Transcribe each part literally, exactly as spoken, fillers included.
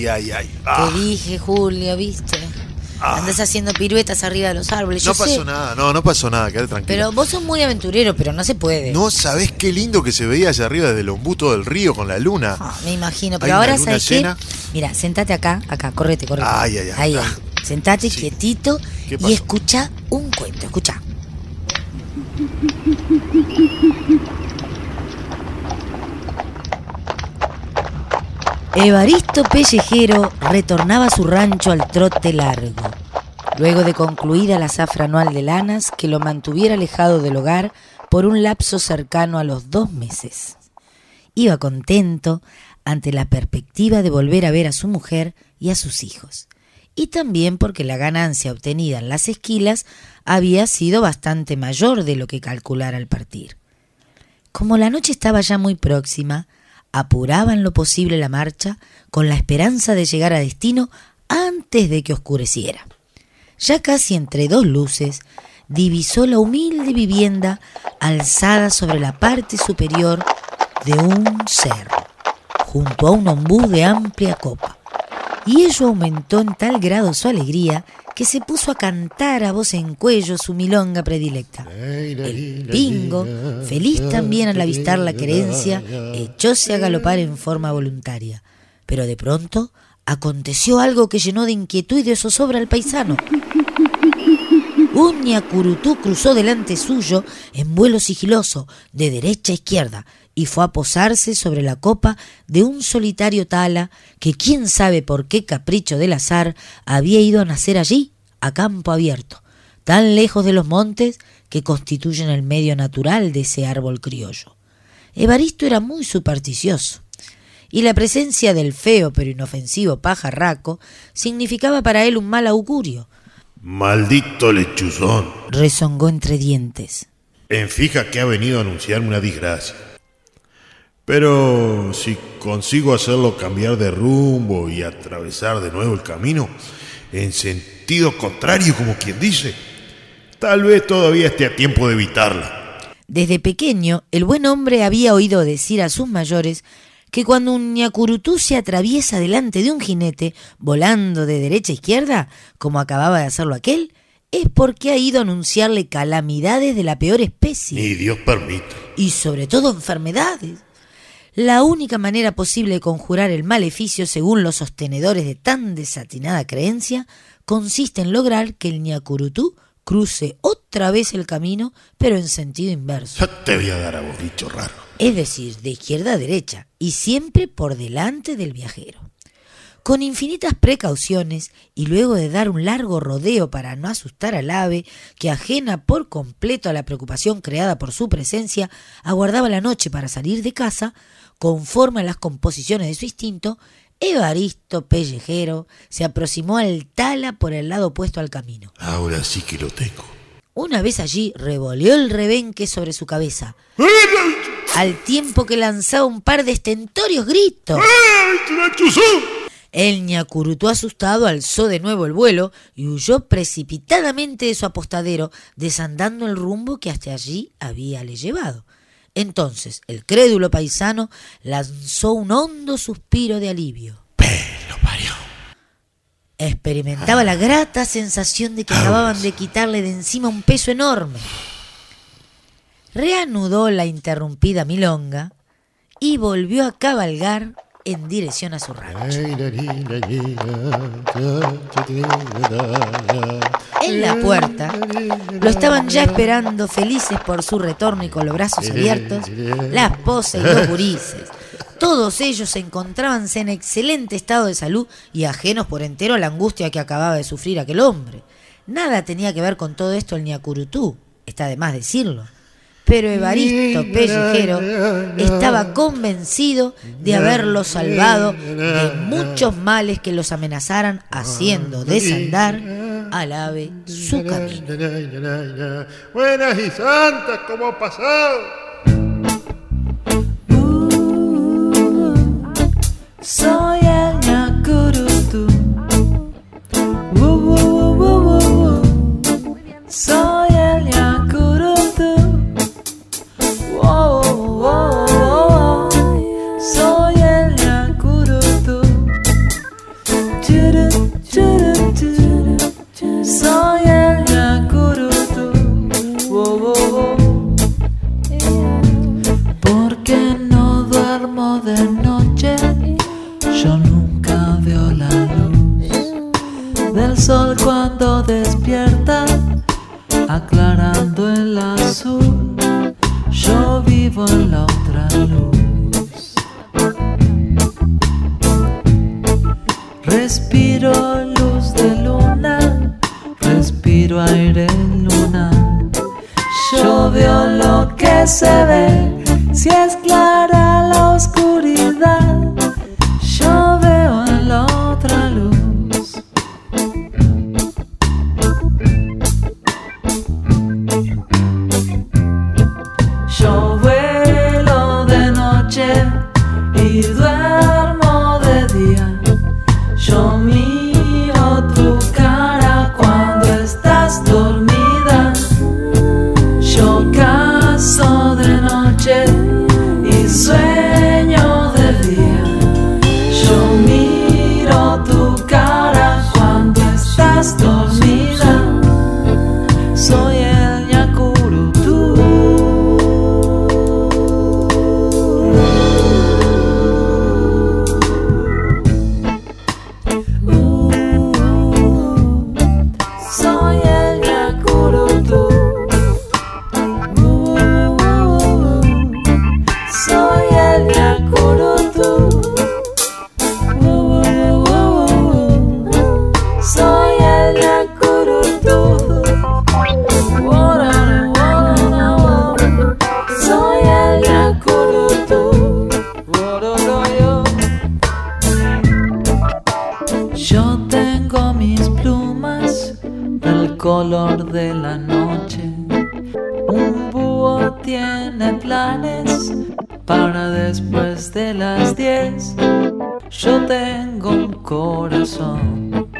ay, ay. Ah. Te dije, Julio, ¿viste? Ah. Andás haciendo piruetas arriba de los árboles. No Yo pasó sé. nada, no, no pasó nada, quédate tranquilo. Pero vos sos muy aventurero, pero no se puede. No sabés qué lindo que se veía allá arriba desde el ombuto del río con la luna. Ah, me imagino, pero Hay ahora una luna ¿sabes llena. qué? Mira, sentate acá, acá, correte, correte. Ay, ay, ay. Ahí, ahí. Ah. Sentate Sí. quietito y escuchá un cuento, escuchá. Evaristo Pellejero retornaba a su rancho al trote largo, luego de concluida la zafra anual de lanas que lo mantuviera alejado del hogar por un lapso cercano a los dos meses. Iba contento ante la perspectiva de volver a ver a su mujer y a sus hijos, y también porque la ganancia obtenida en las esquilas había sido bastante mayor de lo que calculara al partir. Como la noche estaba ya muy próxima, apuraba en lo posible la marcha con la esperanza de llegar a destino antes de que oscureciera. Ya casi entre dos luces, divisó la humilde vivienda alzada sobre la parte superior de un cerro, junto a un ombú de amplia copa, y ello aumentó en tal grado su alegría que se puso a cantar a voz en cuello su milonga predilecta. El pingo, feliz también al avistar la querencia, echóse a galopar en forma voluntaria. Pero de pronto aconteció algo que llenó de inquietud y de zozobra al paisano. Un ñacurutú cruzó delante suyo en vuelo sigiloso, de derecha a izquierda, y fue a posarse sobre la copa de un solitario tala que quién sabe por qué capricho del azar había ido a nacer allí, a campo abierto, tan lejos de los montes que constituyen el medio natural de ese árbol criollo. Evaristo era muy supersticioso, y la presencia del feo pero inofensivo pajarraco significaba para él un mal augurio. Maldito lechuzón, rezongó entre dientes. En fija que ha venido a anunciarme una desgracia. Pero si consigo hacerlo cambiar de rumbo y atravesar de nuevo el camino, en sentido contrario, como quien dice, tal vez todavía esté a tiempo de evitarla. Desde pequeño, el buen hombre había oído decir a sus mayores que cuando un ñacurutú se atraviesa delante de un jinete, volando de derecha a izquierda, como acababa de hacerlo aquel, es porque ha ido a anunciarle calamidades de la peor especie. Ni Dios permita. Y sobre todo enfermedades. La única manera posible de conjurar el maleficio, según los sostenedores de tan desatinada creencia, consiste en lograr que el ñacurutú cruce otra vez el camino, pero en sentido inverso. Ya te voy a dar a vos, bicho raro. Es decir, de izquierda a derecha, y siempre por delante del viajero. Con infinitas precauciones, y luego de dar un largo rodeo para no asustar al ave, que ajena por completo a la preocupación creada por su presencia, aguardaba la noche para salir de casa, conforme a las composiciones de su instinto, Evaristo Pellejero se aproximó al tala por el lado opuesto al camino. Ahora sí que lo tengo. Una vez allí, revoleó el rebenque sobre su cabeza, al tiempo que lanzaba un par de estentorios gritos. El ñacurutú asustado alzó de nuevo el vuelo y huyó precipitadamente de su apostadero, desandando el rumbo que hasta allí habíale llevado. Entonces el crédulo paisano lanzó un hondo suspiro de alivio. Pero parió. Experimentaba la grata sensación de que acababan de quitarle de encima un peso enorme. Reanudó la interrumpida milonga y volvió a cabalgar en dirección a su rancho. En la puerta lo estaban ya esperando, felices por su retorno y con los brazos abiertos, la esposa y los gurises. Todos ellos se encontraban en excelente estado de salud y ajenos por entero a la angustia que acababa de sufrir aquel hombre. Nada tenía que ver con todo esto el ñacurutú, está de más decirlo. Pero Evaristo Pellejero estaba convencido de haberlo salvado de muchos males que los amenazaran, haciendo desandar al ave su camino. Buenas y santas, ¿cómo ha pasado? Soy el ñacurutú. Uh, uh, uh, uh, uh. Soy el ñacurutú. Oh, oh, oh, oh. Soy el ñacurutú. la otra luz. Respiro luz de luna, respiro aire luna. Yo veo lo que se ve, si es clara la oscuridad. Yo veo en la otra luz. Yo vuelo de noche y duermo de día. Yo miro tu cara cuando estás dormida. Yo cazo de noche y sueño de día. Yo miro tu cara cuando estás dormida. Soy el Ñacurutú. Soy el Ñacurutú. Soy el Ñacurutú. Soy el Ñacurutú. Soy el Ñacurutú. Yo tengo mis plumas del color de la noche. Un búho tiene planes para después de las diez. Yo tengo un corazón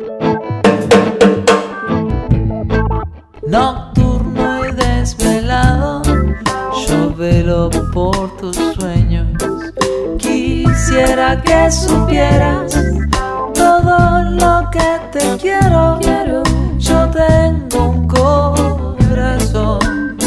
nocturno y desvelado. Yo velo por tus sueños. Quisiera que supieras todo lo que te quiero. Yo tengo un corazón.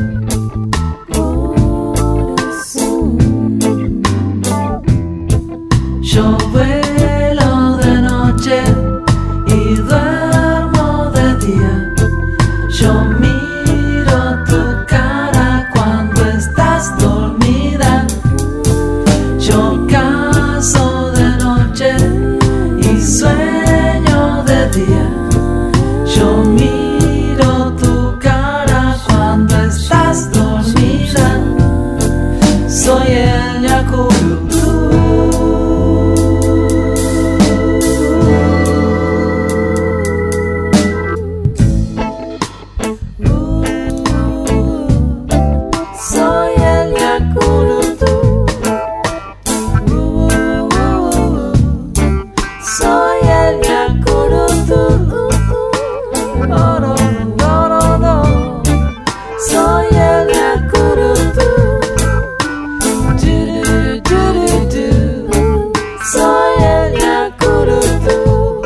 Yo vuelo de noche y duermo de día. Yo miro tu cara cuando estás dormida. Yo cazo de noche y sueño de día. Yo miro tu cara cuando estás dormida. Soy el Ñacurutú. Soy el Ñacurutú. Soy el Ñacurutú. No, no, no, no, no. Soy el Ñacurutú. Du, du, du, du. Soy el Ñacurutú.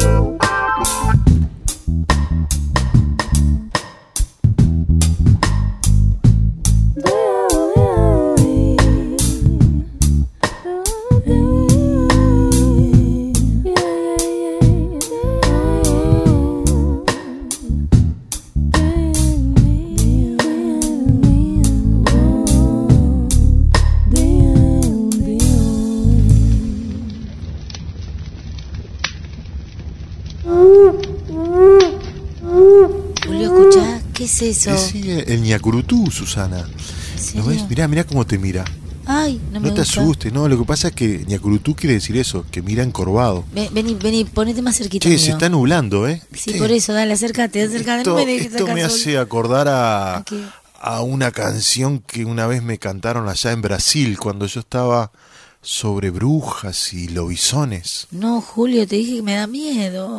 Julio, escuchá, ¿qué es eso? Es sí, el Ñacurutú, Susana. ¿En ¿No serio? ves? Mirá, mirá cómo te mira. Ay, no me No te gusta. asustes, no. Lo que pasa es que Ñacurutú quiere decir eso, que mira encorvado. Ven, vení, vení, ponete más cerquita Che, mío. se está nublando, ¿eh? Sí, ¿Viste? por eso, dale, acércate, acércate. Esto, no me dejes esto acá me solo. hace acordar a, ¿A qué? a una canción que una vez me cantaron allá en Brasil, cuando yo estaba sobre brujas y lobisones. No, Julio, te dije que me da miedo.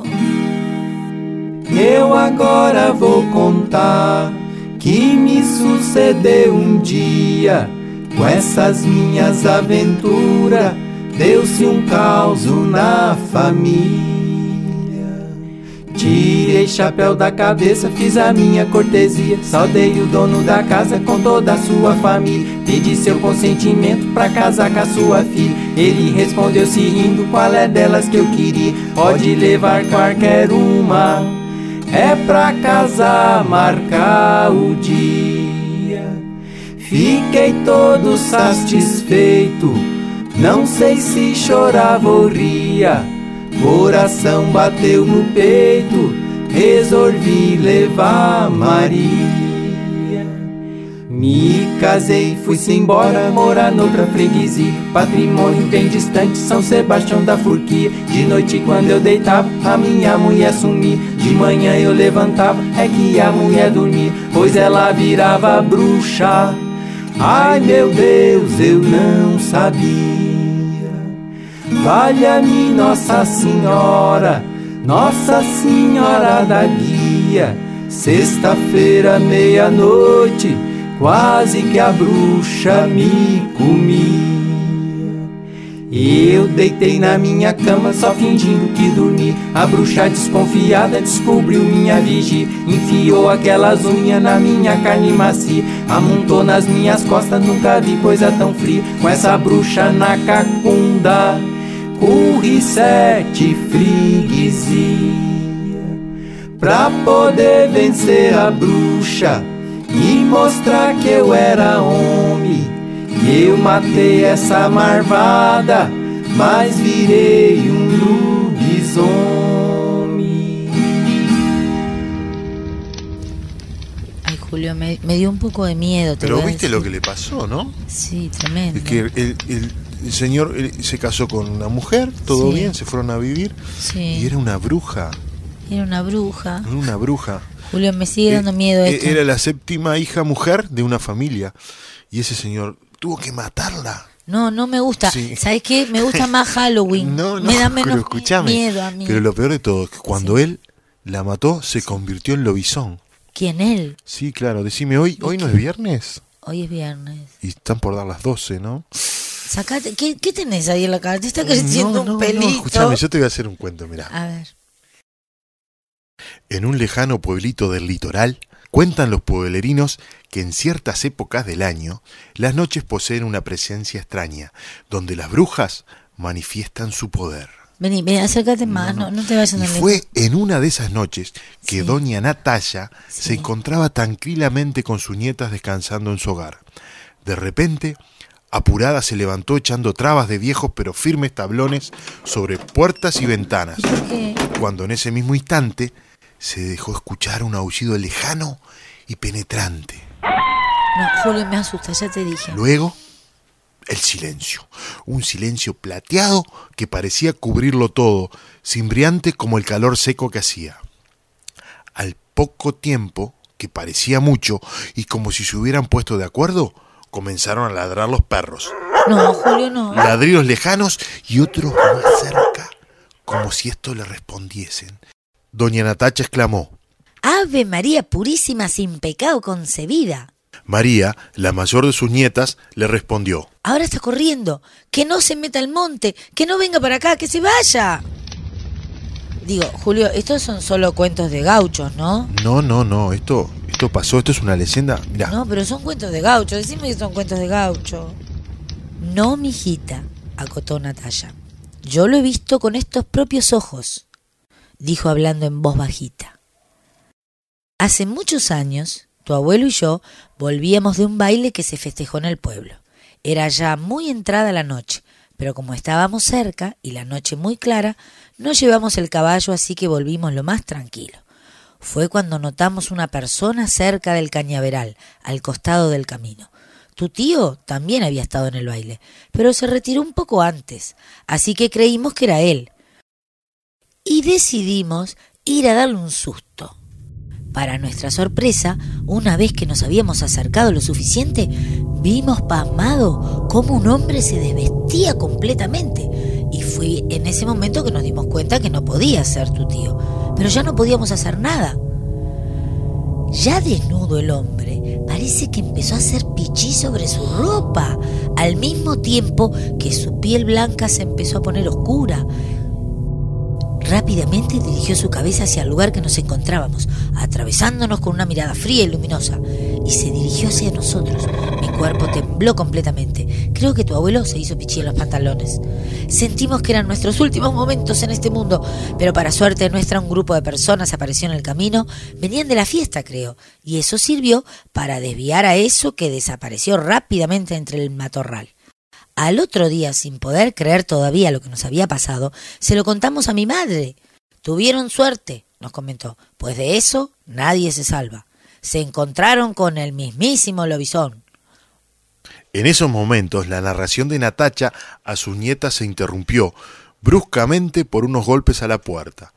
Eu agora vou contar que me sucedeu um dia. Com essas minhas aventuras deu-se um caos na família. Tirei chapéu da cabeça, fiz a minha cortesia. Saudei o dono da casa com toda a sua família. Pedi seu consentimento pra casar com a sua filha. Ele respondeu se rindo qual é delas que eu queria. Pode levar qualquer uma, é pra casar, marcar o dia. Fiquei todo satisfeito, não sei se chorava ou ria. Coração bateu no peito, resolvi levar Maria. Me casei, fui-se embora morar noutra freguesia. Patrimônio bem distante, São Sebastião da Furquia. De noite quando eu deitava, a minha mulher sumia. De manhã eu levantava, é que a mulher dormia, pois ela virava bruxa. Ai meu Deus, eu não sabia. Valha-me Nossa Senhora, Nossa Senhora da Guia. Sexta-feira, meia-noite, quase que a bruxa me comia. Eu deitei na minha cama só fingindo que dormi. A bruxa desconfiada descobriu minha vigia. Enfiou aquelas unhas na minha carne macia, amontou nas minhas costas, nunca vi coisa tão fria. Com essa bruxa na cacunda, corri sete freguesia. Pra poder vencer a bruxa e mostrar que eu era homem, eu matei essa marvada, mas virei um lobisomem. Ay, Julio, me, me dio un poco de miedo. Te Pero voy a viste decir. lo que le pasó, ¿no? Sí, tremendo. Es que el, el- el señor eh, se casó con una mujer, todo Sí. bien, se fueron a vivir, Sí. y era una bruja, Era una bruja. era una bruja. Julio, me sigue dando Eh, miedo eh, esto. Era la séptima hija mujer de una familia, y ese señor tuvo que matarla. No, no me gusta. Sí. ¿Sabes qué? Me gusta más Halloween. No, no, me da pero menos escúchame. miedo a mí. Pero lo peor de todo es que cuando Sí. él la mató, se convirtió en lobizón. ¿Quién él? Sí, claro, decime, hoy, hoy no es viernes, Hoy es viernes. y están por dar las doce, ¿no? Sacate, ¿qué, ¿qué tenés ahí en la cara? Te está creciendo no, no, un pelito. no, escúchame, yo te voy a hacer un cuento, mirá. A ver. En un lejano pueblito del litoral, cuentan los pueblerinos que en ciertas épocas del año, las noches poseen una presencia extraña, donde las brujas manifiestan su poder. Vení, vení, acércate más, no, no, te vayas Y tan fue lejos. en una de esas noches que Sí. doña Natalia Sí. se encontraba tranquilamente con sus nietas descansando en su hogar. De repente, apurada se levantó echando trabas de viejos pero firmes tablones sobre puertas y ventanas, ¿Por qué? cuando en ese mismo instante se dejó escuchar un aullido lejano y penetrante. No, Julio, me asusta, ya te dije. Luego, el silencio, un silencio plateado que parecía cubrirlo todo, cimbriante como el calor seco que hacía. Al poco tiempo, que parecía mucho, y como si se hubieran puesto de acuerdo, comenzaron a ladrar los perros. No, Julio, no. Ladridos lejanos y otros más cerca, como si esto le respondiesen. Doña Natacha exclamó. Ave María Purísima, sin pecado concebida. María, la mayor de sus nietas, le respondió. Ahora está corriendo. Que no se meta al monte. Que no venga para acá. Que se vaya. Digo, Julio, estos son solo cuentos de gauchos, ¿no? No, no, no, esto, esto pasó, esto es una leyenda. Mirá, No, pero son cuentos de gaucho. Decime que son cuentos de gaucho. No, mijita, acotó Natalia. Yo lo he visto con estos propios ojos, dijo hablando en voz bajita. Hace muchos años, tu abuelo y yo volvíamos de un baile que se festejó en el pueblo. Era ya muy entrada la noche, pero como estábamos cerca y la noche muy clara, no llevamos el caballo, así que volvimos lo más tranquilo. Fue cuando notamos una persona cerca del cañaveral, al costado del camino. Tu tío también había estado en el baile, pero se retiró un poco antes, así que creímos que era él. Y decidimos ir a darle un susto. Para nuestra sorpresa, una vez que nos habíamos acercado lo suficiente, vimos pasmado cómo un hombre se desvestía completamente. Y fue en ese momento que nos dimos cuenta que no podía ser tu tío, pero ya no podíamos hacer nada. Ya desnudo el hombre, parece que empezó a hacer pichí sobre su ropa, al mismo tiempo que su piel blanca se empezó a poner oscura. Rápidamente dirigió su cabeza hacia el lugar que nos encontrábamos, atravesándonos con una mirada fría y luminosa, y se dirigió hacia nosotros. Mi cuerpo tembló completamente. Creo que tu abuelo se hizo pichí en los pantalones. Sentimos que eran nuestros últimos momentos en este mundo, pero para suerte nuestra un grupo de personas apareció en el camino. Venían de la fiesta, creo, y eso sirvió para desviar a eso que desapareció rápidamente entre el matorral. Al otro día, sin poder creer todavía lo que nos había pasado, se lo contamos a mi madre. Tuvieron suerte, nos comentó, pues de eso nadie se salva. Se encontraron con el mismísimo lobizón. En esos momentos, la narración de Natacha a sus nietas se interrumpió bruscamente por unos golpes a la puerta.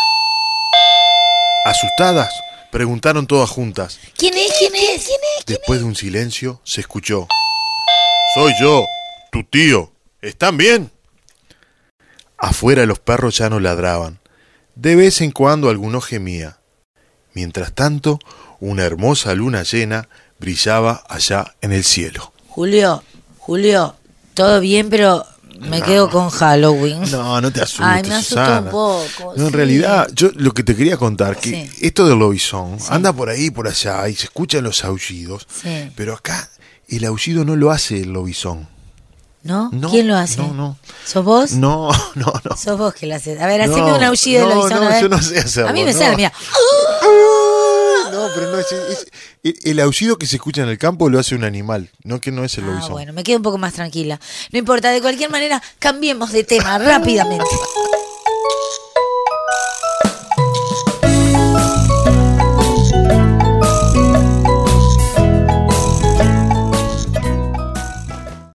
Asustadas, preguntaron todas juntas. ¿Quién es? ¿Quién es? ¿Quién es? Después de un silencio, se escuchó. Soy yo, tu tío. ¿Están bien? Afuera los perros ya no ladraban. De vez en cuando alguno gemía. Mientras tanto, una hermosa luna llena brillaba allá en el cielo. Julio, Julio, todo bien, pero me no, quedo con Halloween. No, no te asustes, Ay, me asustó Susana. un poco. No, en sí. realidad, yo lo que te quería contar, que Sí. esto del lobizón Sí. anda por ahí, por allá, y se escuchan los aullidos, Sí. pero acá el aullido no lo hace el lobizón. ¿No? No, ¿Quién lo hace? No, no. ¿Sos vos? No, no, no. Sos vos que lo haces. A ver, No, haceme un aullido de no, lobizón. no, a ver. yo no sé hacerlo, A mí me no. sale, mira. No, pero no es, es- el, el aullido que se escucha en el campo lo hace un animal, no que no es el Ah, lobizón. bueno, me quedo un poco más tranquila. No importa, de cualquier manera, cambiemos de tema rápidamente.